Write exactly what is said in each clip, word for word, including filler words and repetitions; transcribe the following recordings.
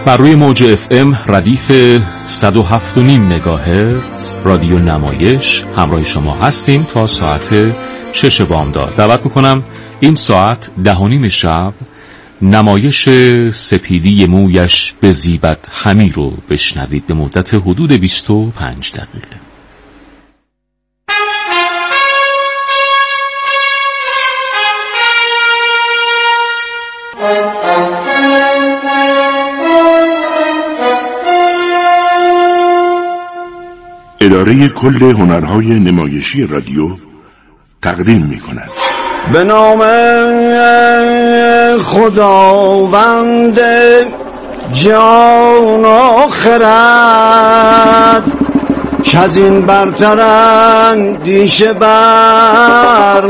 بر روی موج اف ام ردیف صد و هفت و نیم مگاهرتز رادیو نمایش همراه شما هستیم تا ساعت شش بامداد. دعوت میکنم این ساعت ده و نیم شب نمایش سپیدی مویش بزیبد همی رو بشنوید به مدت حدود بیست و پنج دقیقه. اداره کل هنرهای نمایشی رادیو تقدیم می کند. به نام خداوند جان و خرد از این برتر اندیشه بر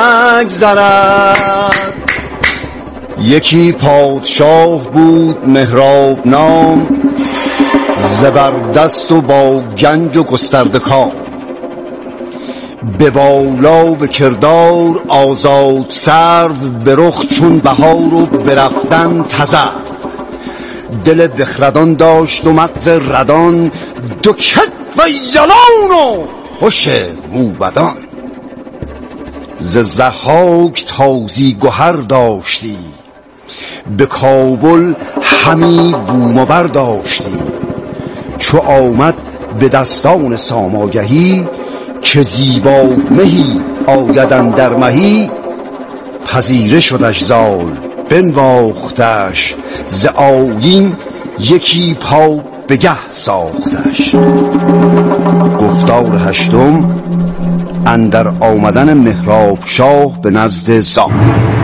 نگذرد. یکی پادشاه بود مهراب نام، زبردست و با گنج و گسترده کام، به بالا به کردار آزاد سرو، به رخ چون بهار و برفتن تزر. دل بخردان داشت و مغز ردان، دو کتف یلان و خوش موبدان. ز ضحاک تازی گهر داشتی، به کابل همی بوم و بر داشتی. چو آمد به دستان ساماگهی، که زیبا مهی آیدن در مهی. پذیره شدش زال بنواختش، ز آیین یکی پا به گه ساختش. گفتار هشتم اندر آمدن مهراب شاه به نزد زال.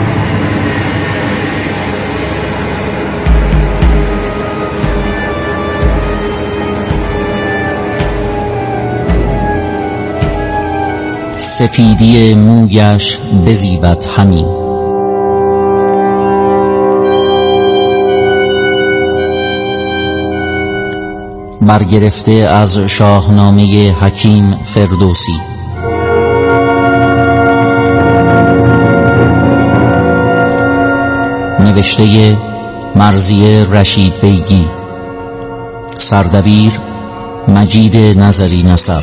سپیدی مویش بزیبد همی، برگرفته از شاهنامه حکیم فردوسی. نوشته مرضیه رشید بیگی، سردبیر مجید نظری نسب.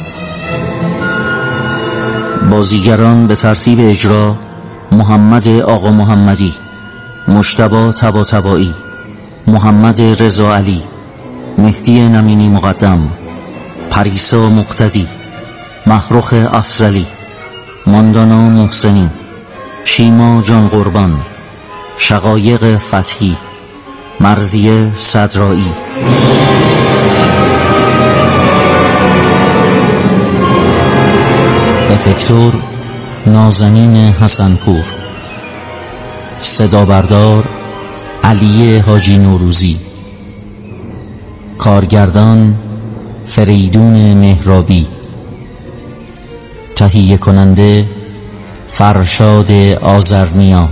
بازیگران به ترتیب اجرا: محمد آقا محمدی، مجتبی طباطبایی، محمد رضا علی، مهدی نمینی مقدم، پریسا مقتدی، محروخ افضلی، ماندانا محسنی، شیما جان قربان، شقایق فتحی، مرضیه صدرایی. افکتور نازنین حسنپور، صدا بردار علی حاجی نوروزی، کارگردان فریدون مهرابی، تهیه کننده فرشاد آذرنیا.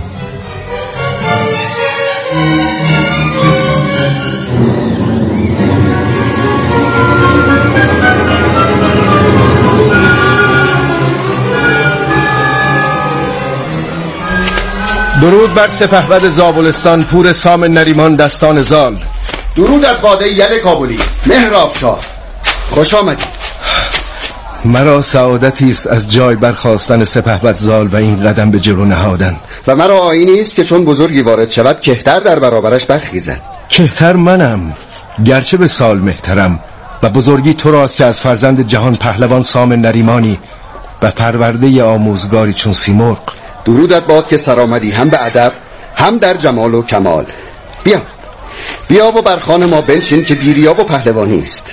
درود بر سپهبد زابلستان پور سام نریمان دستان زال. درود از باده یل کابلی مهراب شاه، خوش آمدی. مرا سعادتی است از جای برخاستن سپهبد زال و این قدم به جلو نهادن. و مرا آیینی است که چون بزرگی وارد شود کهتر در برابرش برخیزد. کهتر منم، گرچه به سال مهترم، و بزرگی تو راست که از فرزند جهان پهلوان سام نریمانی و پرورده آموزگاری چون سیمرغ. درودت باد که سرآمدی هم به ادب هم در جمال و کمال. بیا بیا و بر خوان ما بنشین که بیریا و پهلوانی است.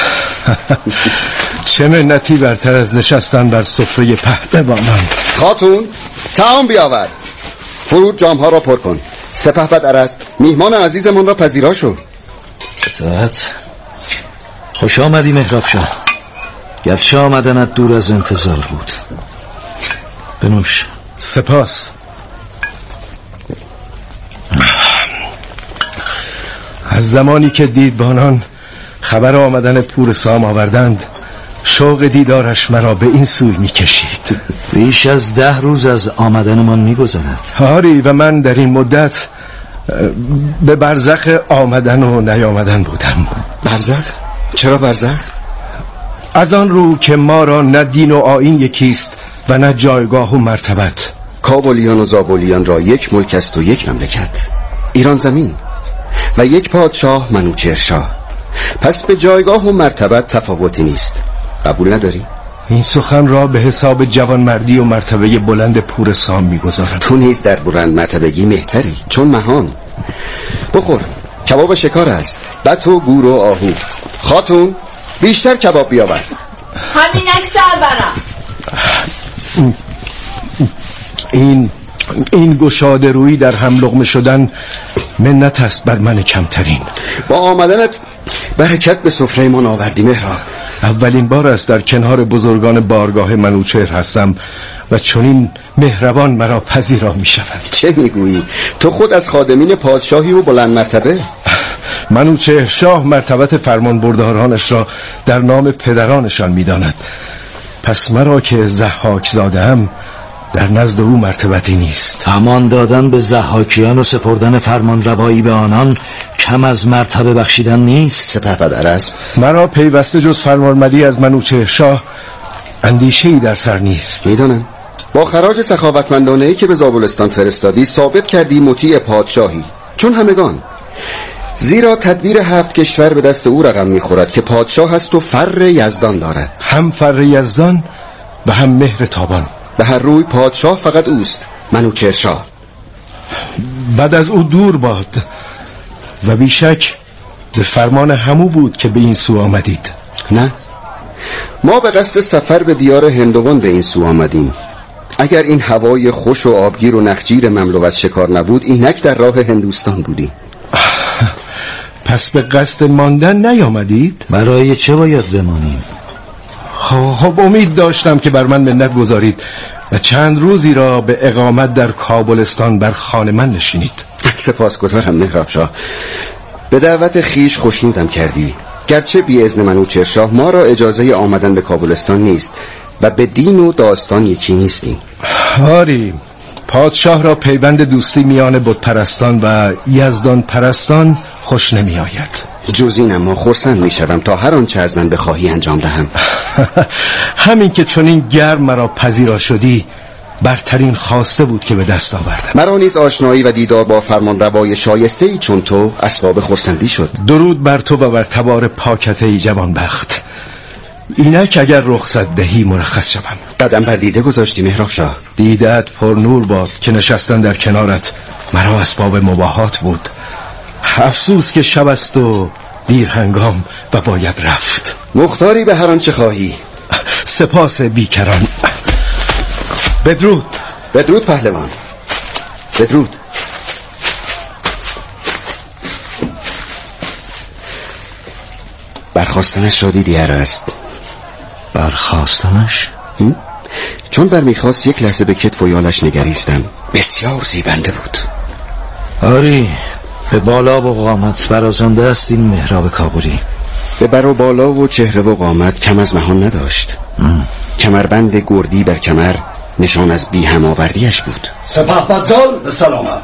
چه منتی برتر از نشستن بر سفره پهلوانان. خاتون طعام بیاور، فرود جامها را پر کن. سپهبد عرض میهمان عزیزمون را پذیرا شو. اطاعت. خوش آمدی مهراب شاه، گرچه آمدنت دور از انتظار بود. بنوش. سپاس. از زمانی که دیدبانان خبر آمدن پور سام آوردند، شوق دیدارش مرا به این سوی می کشید. بیش از ده روز از آمدنمان می گذرد. آری، و من در این مدت به برزخ آمدن و نیامدن بودم. برزخ؟ چرا برزخ؟ از آن رو که ما را نه دین و آیین یکیست و نه جایگاه و مرتبت. کابلیان و زابلیان را یک ملک است و یک مملکت، ایران زمین، و یک پادشاه منوچهر شاه. پس به جایگاه و مرتبت تفاوتی نیست. قبول نداری؟ این سخن را به حساب جوانمردی و مرتبه بلند پور سام میگذارم. تو نیز در بلند مرتبگی مهتری، چون مهان. بخور، کباب شکار است، بط و گور و آهو. خاتون بیشتر کباب بیاور. همینک سرورم. این این گشاده روی در هم لقمه شدن منت است بر من کمترین. با آمدنت برکت به سفره ما آوردی مهراب. اولین بار است در کنار بزرگان بارگاه منوچهر هستم و چنین مهربان مرا پذیرا می شود. چه میگویی؟ تو خود از خادمین پادشاهی و بلند مرتبه. منوچهر شاه مرتبت فرمان بردارانش را در نام پدرانشان می داند. پس مرا که ضحاک زاده‌ام در نزد او مرتبتی نیست. امان دادن به ضحاکیان و سپردن فرمان روایی به آنان کم از مرتبه بخشیدن نیست. سپهبد عرض، مرا پیوسته جز فرمانمدی از منوچهر شاه اندیشه‌ای در سر نیست. میدانم با خراج سخاوتمندانه‌ای که به زابلستان فرستادی ثابت کردی مطیع پادشاهی چون همگان، زیرا تدبیر هفت کشور به دست او رقم میخورد که پادشاه است و فر یزدان دارد. هم فر یزدان و هم مهر تابان. به هر روی پادشاه فقط اوست، منوچهر شاه. بعد از او دور باد و بیشک به فرمان همو بود که به این سو آمدید. نه، ما به قصد سفر به دیار هندوان به این سو آمدیم. اگر این هوای خوش و آبگیر و نخجیر مملو از شکار نبود، اینک در راه هندوستان بودیم. پس به قصد ماندن نیامدید؟ برای چه باید بمانیم؟ خب امید داشتم که بر من منت گذارید و چند روزی را به اقامت در کابلستان بر خانه من نشینید. سپاسگزارم مهراب شاه، به دعوت خیش خوشنودم کردی. گرچه بی اذن منوچهر شاه ما را اجازه آمدن به کابلستان نیست و به دین و داستان یکی نیستیم. آری، پادشاه را پیوند دوستی میان بت پرستان و یزدان پرستان خوش نمی آید. جز این اما خرسند می شدم تا هر آنچه از من بخواهی انجام دهم. همین که چنین گرم مرا پذیرا شدی برترین خواسته بود که به دست آوردم. مرا نیز آشنایی و دیدار با فرمان روای شایسته ای چون تو اسباب خرسندی شد. درود بر تو و بر تبار پاکته ای جوانبخت. اینک اگر رخصت دهی مرخص شوم. قدم بر دیده گذاشتی مهراب شاه. دیدت پر نور باد که نشستن در کنارت مرا اسباب مباهات بود. افسوس که شب است و دیر هنگام و باید رفت. مختاری به هر آنچه خواهی. سپاس بیکران. بدرود. بدرود پهلوان. بدرود. برخواستنش را دیدی عرض؟ برخواستنش؟ چون برمیخواست یک لحظه به کتف و یالش نگریستم. بسیار زیبنده بود. آری، به بالا و قامت برازنده است این مهراب کابلی. به بر و بالا و چهره و قامت کم از مهان نداشت. کمربند گردی بر کمر نشان از بی هم آوردیش بود. سپهبدزال به سلامت.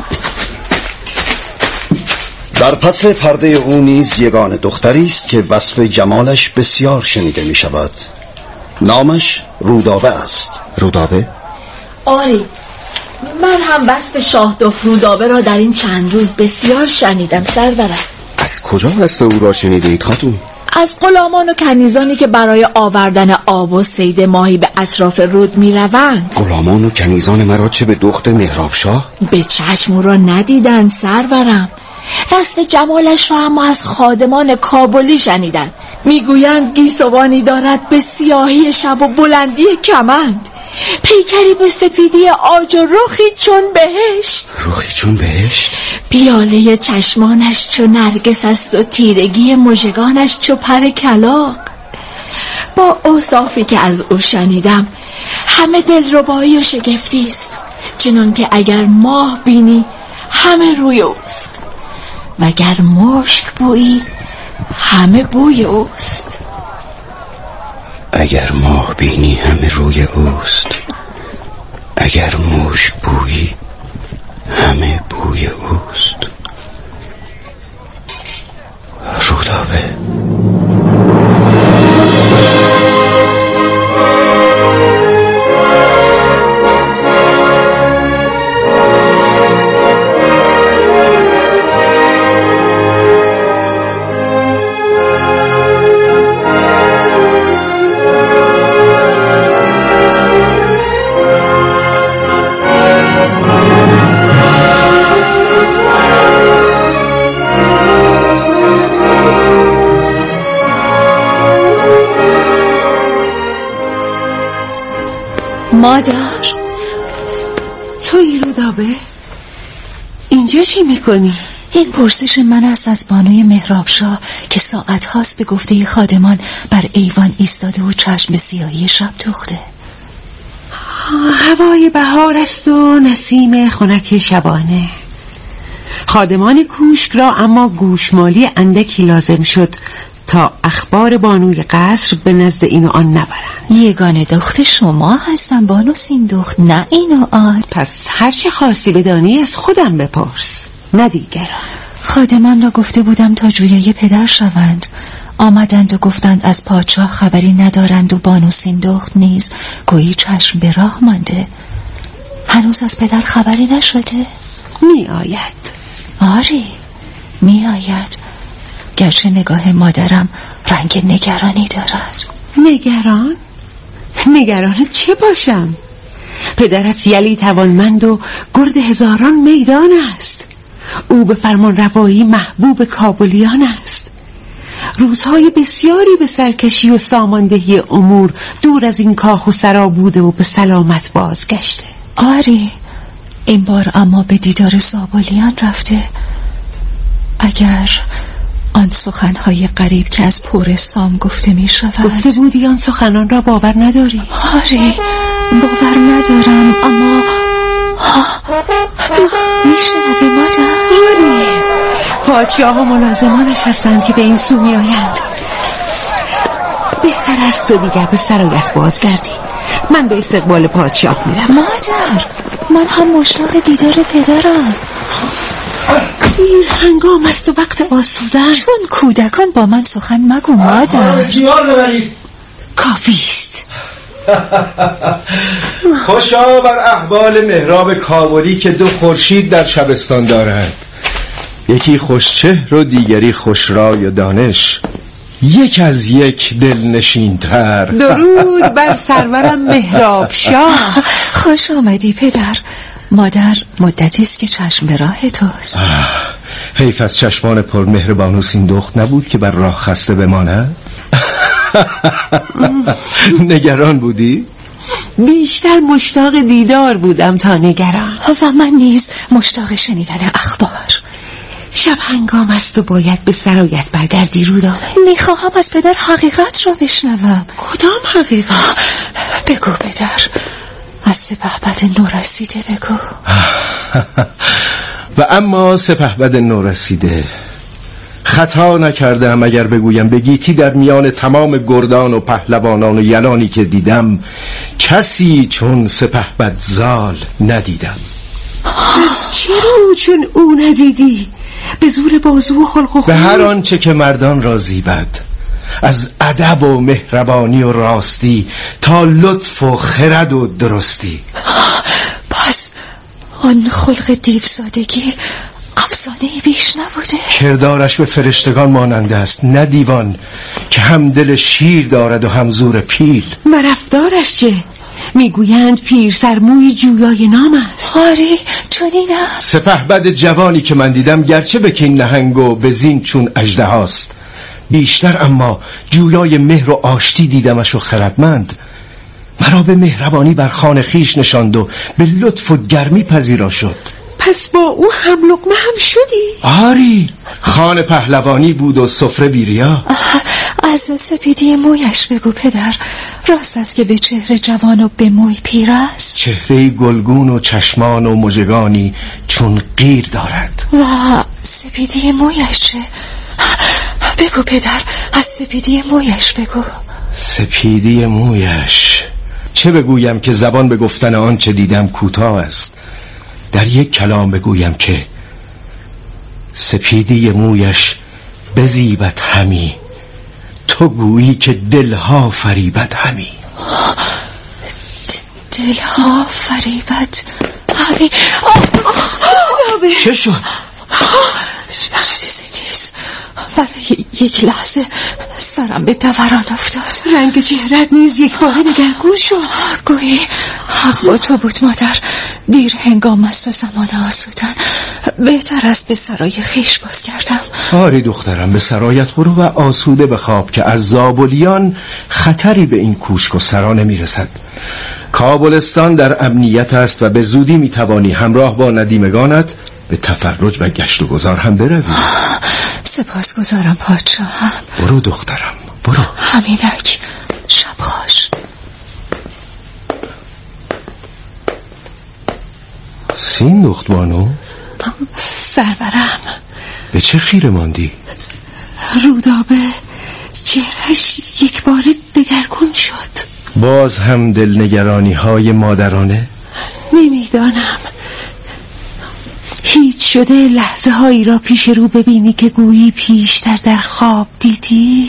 در پس پرده او نیز یگان دختری است که وصف جمالش بسیار شنیده می شود. نامش رودابه است. رودابه؟ آری، من هم وصف شاه دخت رودابه را در این چند روز بسیار شنیدم سرورم. از کجا وصف او را شنیده اید خاتون؟ از غلامان و کنیزانی که برای آوردن آب و صید ماهی به اطراف رود می روند. غلامان و کنیزان مرا چه به دخت مهراب شاه؟ به چشم او را ندیدن سرورم. وصف جمالش را اما از خادمان کابلی شنیدن. میگویند گیسوانی دارد به سیاهی شب و بلندی کمند، پیکری به سپیدی عاج و رخی چون بهشت. رخی چون بهشت؟ پیاله چشمانش چو نرگس است و تیرگی مژگانش چو پر کلاغ. با اوصافی که از او شنیدم همه دلربایی و شگفتی است، چنان که اگر ماه بینی همه روی اوست و اگر مشک بویی همه بوی اوست. اگر ماه بینی همه روی اوست، اگر مشک بویی همه بوی اوست. کجاست؟ رودابه. مادر، توی رودابه؟ اینجا چی میکنی؟ این پرسش من است از بانوی مهرابشاه که ساعت هاست به گفته خادمان بر ایوان ایستاده و چشم به سیاهی شب دوخته. هوای بهار است و نسیم خنک شبانه. خادمان کوشک را اما گوشمالی اندکی لازم شد تا اخبار بانوی قصر به نزد این و آن نبرند. یگانه دخت شما هستم بانو سیندخت، نه این و آن. پس هر چه خواستی بدانی از خودم بپرس، نه دیگران. خادمان را گفته بودم تا جویای پدر شوند. آمدند و گفتند از پادشاه خبری ندارند و بانو سیندخت نیز گویی چشم به راه مانده. هنوز از پدر خبری نشده؟ می آید. آری می آید، گرچه نگاه مادرم رنگ نگرانی دارد. نگران؟ نگران چه باشم؟ پدرت یلی توانمند و گرد هزاران میدان است. او به فرمان روایی محبوب کابلیان است. روزهای بسیاری به سرکشی و ساماندهی امور دور از این کاخ و سرا بوده و به سلامت بازگشته. آری، این بار اما به دیدار زابلیان رفته. اگر آن سخنهای غریب که از پور سام گفته می شود. گفته بودی آن سخنان را باور نداری؟ آره، باور ندارم، اما می شنوی مادر؟ آره، پادشاه و ملازمانش هستند که به این سو می آیند. بهتر است تو دیگر به سرایت بازگردی. من به استقبال پادشاه می روم. مادر، من هم مشتاق دیدار پدرم. دیر هنگام است و وقت آسودن. چون کودکان با من سخن مگو مادر. جیار ببرید. کافیست. خوشا بر احوال مهراب کابلی که دو خورشید در شبستان دارند، یکی خوشچهر و دیگری خوشرای و دانش، یک از یک دلنشین تر. درود بر سرورم مهراب شاه. خوش آمدی پدر. مادر مدتی است که چشم به راه توست. حیف از چشمان پر مهر بانو سیندخت نبود که بر راه خسته بماند. نگران بودی؟ بیشتر مشتاق دیدار بودم تا نگران. و من نیز مشتاق شنیدن اخبار. شب هنگام است و باید به سرایت برگردی رودابه. میخواهم از پدر حقیقت را بشنوم. کدام حقیقت؟ بگو پدر، از سپهبد نورسیده بگو. و اما سپهبد نورسیده، خطا نکردم اگر بگویم به گیتی در میان تمام گردان و پهلوانان و یلانی که دیدم کسی چون سپهبد زال ندیدم. از چرا چون او ندیدی؟ به زور بازو و خلق و خون؟ به هر آنچه که مردان را زیبد، از ادب و مهربانی و راستی تا لطف و خرد و درستی. پس آن خلق دیوزادگی افسانه‌ای بیش نبوده؟ کردارش به فرشتگان ماننده است، نه دیوان که هم دل شیر دارد و هم زور پیل. مرفتارش چه؟ میگویند پیر سرموی جویای نام است. آری چونین است. سپهبد جوانی که من دیدم گرچه به کین نهنگ و به زین چون اژدهاست، بیشتر اما جویای مهر و آشتی دیدمش و خردمند. مرا به مهربانی بر خان خیش نشاند و به لطف و گرمی پذیرا شد. پس با او هم لقمه هم شدی؟ آری، خان پهلوانی بود و سفره بیریا. از سپیدی مویش بگو پدر، راست است که به چهره جوان و به موی پیر است؟ چهره گلگون و چشمان و مژگانی چون قیر دارد. و سپیدی مویش چه؟ بگو پدر، از سپیدی مویش بگو. سپیدی مویش چه بگویم که زبان به گفتن آنچه دیدم کوتاه است. در یک کلام بگویم که سپیدی مویش بزیبد همی، تو گویی که دلها فریبد همی. دلها فریبد همی. چه شد؟ چیزی نیست. برای یک لحظه سرم به دوران افتاد. رنگ چهرت نیز یک بار دگرگون شد. گویی حق با تو بود مادر. دیر هنگام است زمان آسودن. بهتر است به سرای خیش باز کردم. آری دخترم، به سرایت برو و آسوده بخواب که از زابلیان خطری به این کوشک و سرا نمی رسد. کابلستان در امنیت است و به زودی می توانی همراه با ندیمگانت به تفرج و گشت و گذار هم بروی. سپاس گذارم پادشاهم. برو دخترم، برو. همینک. شب خوش. سیندخت بانو؟ سرورم. به چه خیره ماندی؟ رودابه چهرش یک بار دگرگون شد. باز هم دلنگرانی های مادرانه؟ نمیدانم. هیچ شده لحظه هایی را پیش رو ببینی که گویی پیشتر در خواب دیدی؟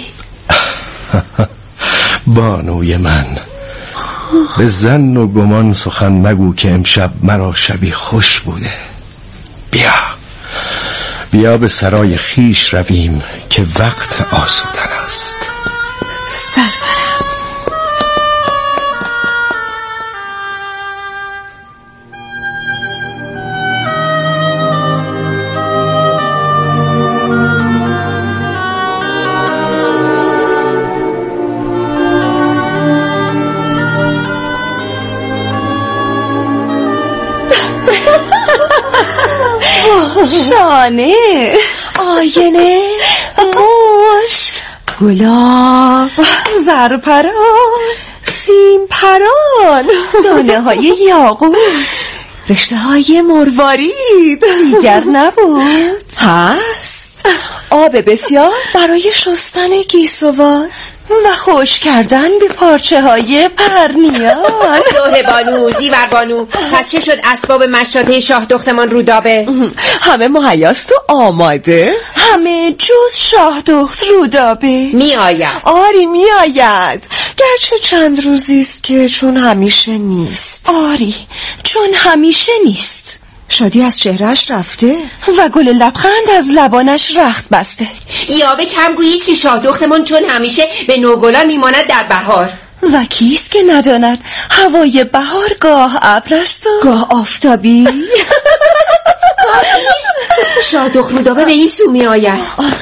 بانوی من، به زن و گمان سخن مگو که امشب مرا شبی خوش بوده. بیا بیا به سرای خیش رویم که وقت آسودن است. سرورم. شانه، آینه، موش، گلاب، زرپران، سیم پران، دانه های یاقوت، رشته های مروارید. دیگر نبود؟ هست. آب بسیار برای شستن گیسوان و خوش کردن به پارچه های پرنیان. دوه بانو، زیور بانو، پس چه شد اسباب مشاطه شاه دختمان رودابه؟ همه مهیاست و آماده؟ همه جز شاه دخت رودابه می آید. آری می آید، گرچه چند روزیست که چون همیشه نیست. آری چون همیشه نیست. شادی از چهرهش رفته و گل لبخند از لبانش رخت بسته. یاوه کم گویید که شاه دختمان چون همیشه به نوگلان میماند در بهار. و کیست که نداند هوای بهار گاه ابر است و گاه آفتابی. شاه دخت رودابه به این سو می آید.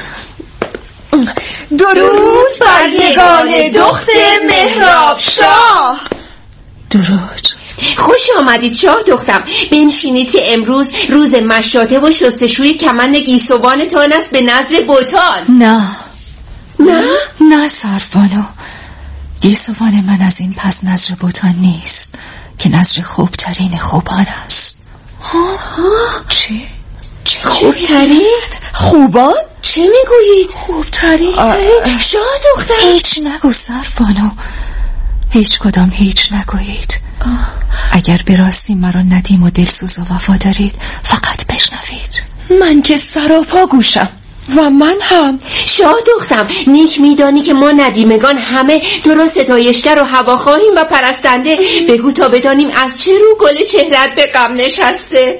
درود بر یگانه دخت مهراب شاه. درود. خوش آمدید شاه دختم. بنشینید که امروز روز مشاطه و شستشوی کمند گیسوانتان است به نظر بتان. نه نه نه سربانو، گیسوان من از این پس نظر بتان نیست که نظر خوبترین خوبان است. ها ها چی؟ خوبترین؟ خوبان؟ چه میگویید؟ خوبترین؟ شاه دختم هیچ نگو سربانو، هیچ کدام هیچ نگویید. اگر به راستی مرا ندیم و دلسوز و وفا دارید فقط بشنوید. من که سراپا گوشم و من هم. شاه دختم نیک میدانی که ما ندیمگان همه تو را ستایشگر و هوا خواهیم و پرستنده. بگو تا بدانیم از چه رو گل چهرت به غم نشسته.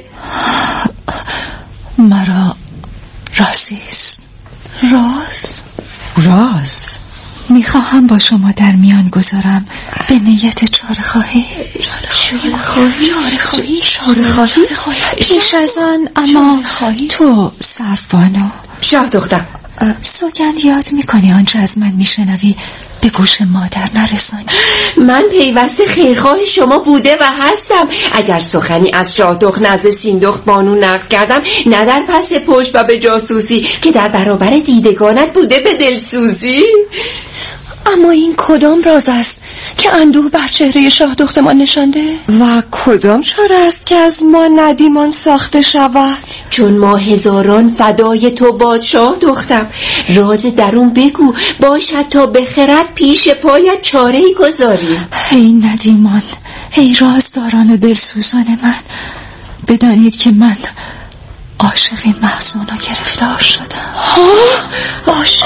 مرا رازیست. راز؟ راز؟ میخواهم با شما در میان گذارم به نیت چاره خواهی. چاره خواهی؟ چاره خواهی؟ چاره خواهی؟ پیش از آن اما تو سربانو. شاه دختم سوگند یاد میکنی آنچه از من میشنوی به گوش مادر نرسانی. من پیوسته خیرخواه شما بوده و هستم. اگر سخنی از شاه دخت نزد سیندخت بانو نقل کردم، نه در پس پشت و به جاسوسی که در برابر دیدگانت بوده به دلسوزی. اما این کدام راز است که اندوه بر چهره شاه دختمان نشانده؟ و کدام چاره است که از ما ندیمان ساخته شود؟ چون ما هزاران فدای تو باد شاه دختم. راز درون بگو، باشد تا بخرد پیش پایت چاره‌ای گذاری. ای ندیمان، ای رازداران و دلسوزان من، بدانید که من عاشق این محزونا گرفتار شدم. عاشق؟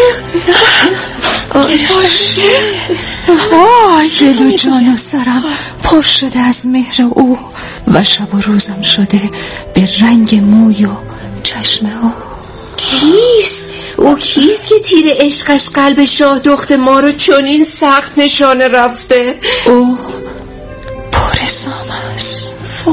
عاشق؟ وای، دل و جان و سرم پر شده از مهر او و شب و روزم شده به رنگ موی و چشم او. کیست؟ او کیست که تیر عشقش قلب شاه دخت ما رو چنین سخت نشانه رفته؟ او پورسام است.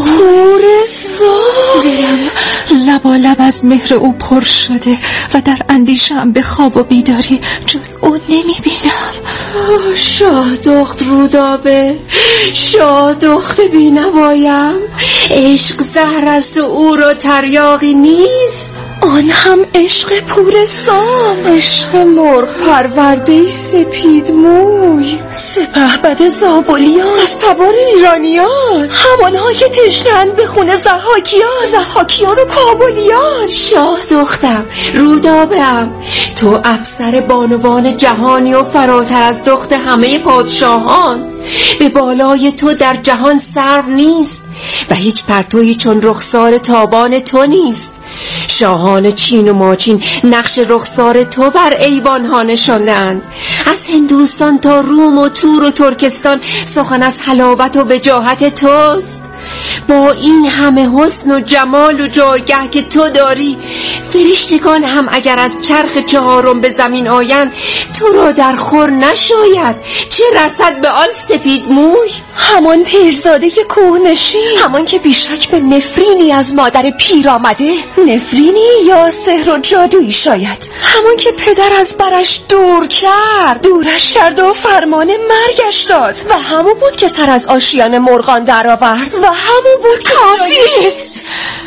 پورسام؟ دلم لبالب از مهر او پر شده و در اندیشم به خواب و بیداری جز او نمی بینم. شاه دخت رودابه، شاه دخت بینوایم، عشق زهر است و او را تریاقی نیست. آن هم عشق پورسام، عشق مرغ پرورده سپید موی، سپهبد زابلیان، از تبار ایرانیان، همانها که تشنه‌اند به خون ضحاکیان، ضحاکیان و کابلیان. شاه دختم، رودابه‌ام، تو افسر بانوان جهانی و فراتر از دخت همه پادشاهان. به بالای تو در جهان سرو نیست و هیچ پرتویی چون رخسار تابان تو نیست. شاهان چین و ماچین نقش رخسار تو بر ایوانها نشاندند. از هندوستان تا روم و تور و ترکستان سخن از حلاوت و وجاهت توست. با این همه حسن و جمال و جایگه که تو داری، فرشتگان هم اگر از چرخ چهارم به زمین آیند تو را در خور نشاید، چه رسد به آن سپید موی. همان پیرزاده کوهنشین، همان که بیشک به نفرینی از مادر پیر آمده، نفرینی یا سحر و جادویی شاید، همان که پدر از برش دور کرد، دورش کرد و فرمان مرگش داد و همون بود که سر از آشیان مرغان در آورد و همون بود که کافی است.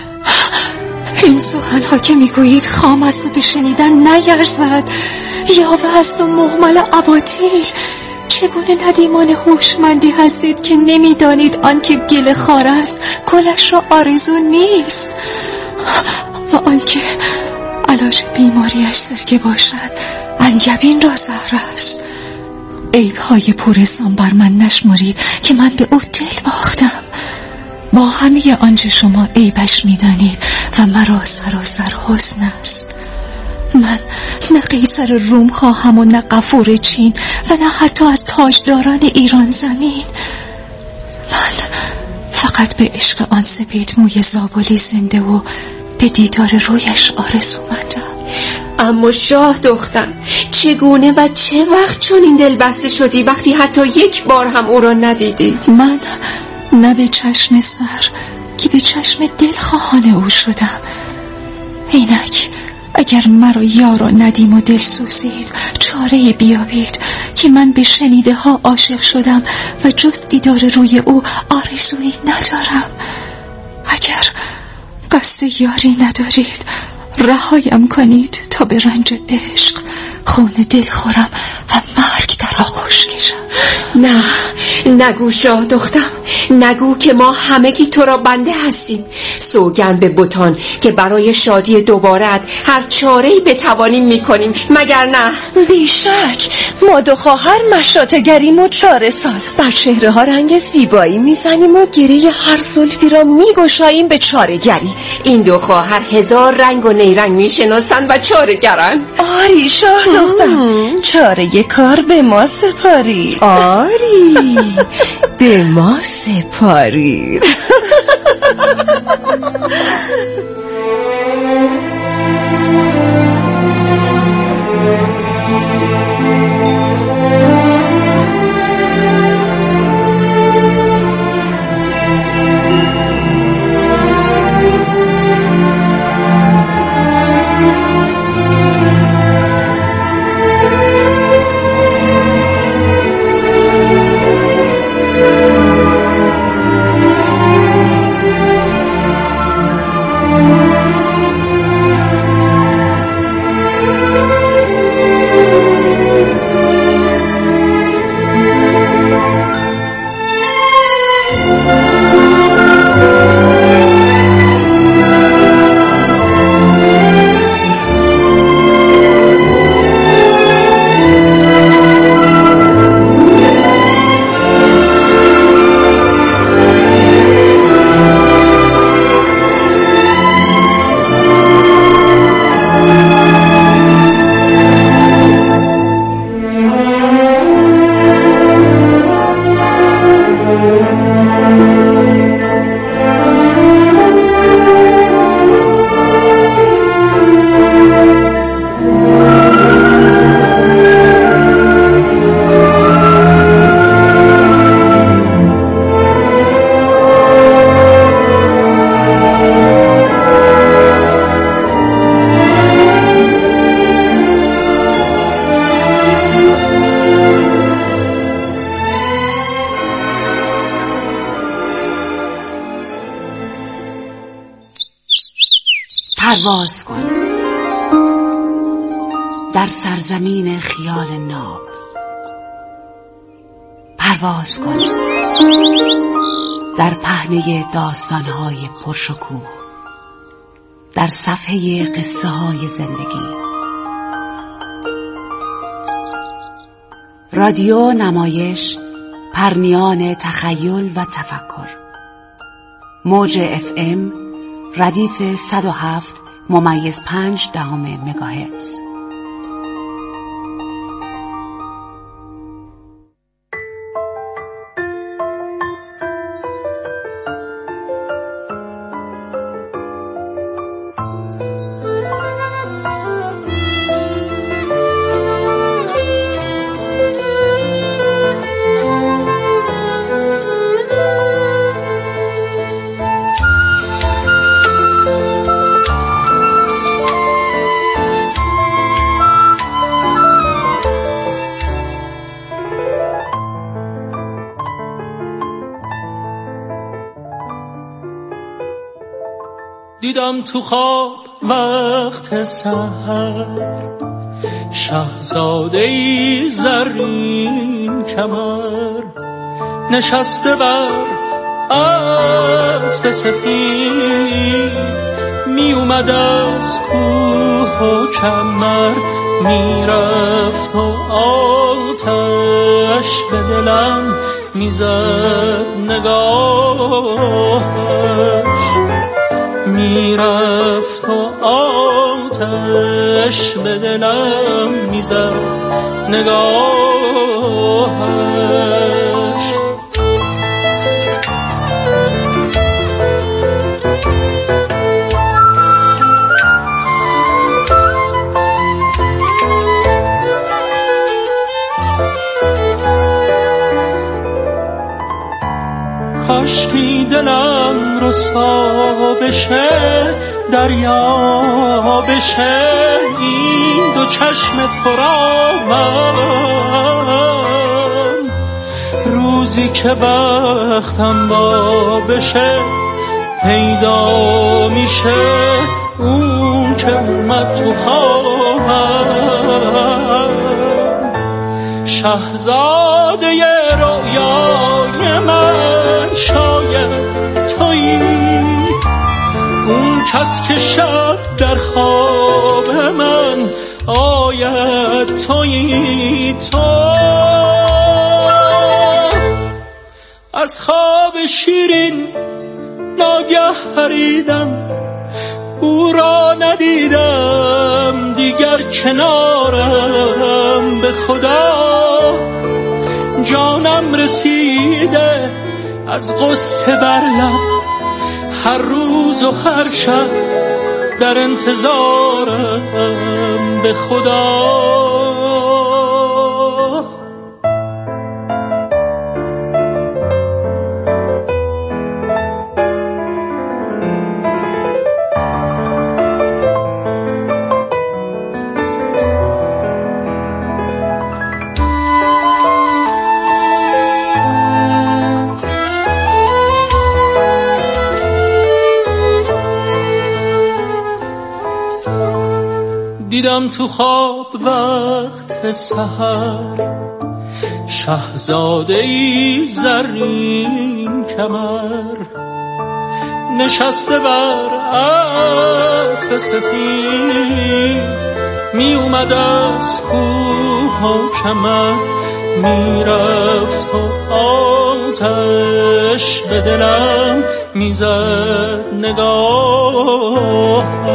این سخنها که میگویید خام است و به شنیدن نیرزد، یاوه است و مهمل اباطیل. چگونه ندیمان هوشمندی هستید که نمیدانید آنکه گل خار است گلش را آرزو نیست و آنکه علاج بیماریش سرکه باشد انگبین را زهر است. عیب‌های پورسام بر من نشمرید که من به او دل باختم. با همه آنچه شما عیبش میدانید و مرا سراسر حسن است. من نه قیصر روم خواهم و نه غفور چین و نه حتی از تاجداران ایران زمین. من فقط به عشق آن سپید موی زابلی زنده و به دیدار رویش آرزومندم. اما شاه دختم، چگونه و چه وقت چون این دل بسته شدی وقتی حتی یک بار هم او را ندیدی؟ من نه به چشم سر که به چشم دل خواهان او شدم. اینک اگر مرا یار و ندیم و دل سوزید چاره‌ای بیابید که من به شنیده ها عاشق شدم و جز دیدار روی او آرزویی ندارم. اگر قصد یاری ندارید رهایم کنید تا به رنج عشق خون دل خورم و مرگ در آغوش کشم. نه، نگو شاه دختم، نگو که ما همگی تو را بنده هستیم. سوگند به بتان که برای شادی دوبارت هر چاره‌ای بتوانیم میکنیم، مگر نه؟ بیشک ما دو خواهر مشاطگریم و چاره ساز، بر چهره ها رنگ زیبایی میزنیم و گره هر زلفی را میگشاییم به چاره گری. این دو خواهر هزار رنگ و نیرنگ میشناسند و چاره گرند. آری شاه دختم، چاره کار به ما سپاری. آری به ما سپاری. پرواز کن در سرزمین خیال ناب، پرواز کن در پهنه داستانهای پرشکوه، در صفحه قصه های زندگی. رادیو نمایش، پرنیان تخیل و تفکر. موج اف ام ردیف صد و هفت ممیز پنج دهم مگاهرتز. دیدم تو خواب وقت سحر شاهزاده‌ای زرین کمر، نشسته بر اسب سفید، می اومد از کوه و کمر، میرفت و آتش به دلم میزد نگاهش، میرفت و آتش به دلم میزد نگاهش. کاشکی دلم رسوا بشه، دریا بشه، این دو چشم پرآبم، روزی که بختم با بشه پیدا میشه اون که اومد تو خوابم. شاهزاده رویای من شاید تویی، اون کس که شب در خواب من آید تویی. تو از خواب شیرین ناگه پریدم، او را ندیدم دیگر کنارم، به خدا جانم رسیده از غصه بر لب، هر روز و هر شب در انتظارم، به خدا. دیدم تو خواب وقت سحر شاهزاده‌ای زرین کمر، نشسته بر اسب سفید، می اومد از کوه و کمر، میرفت و آتش به دلم میزد نگاه.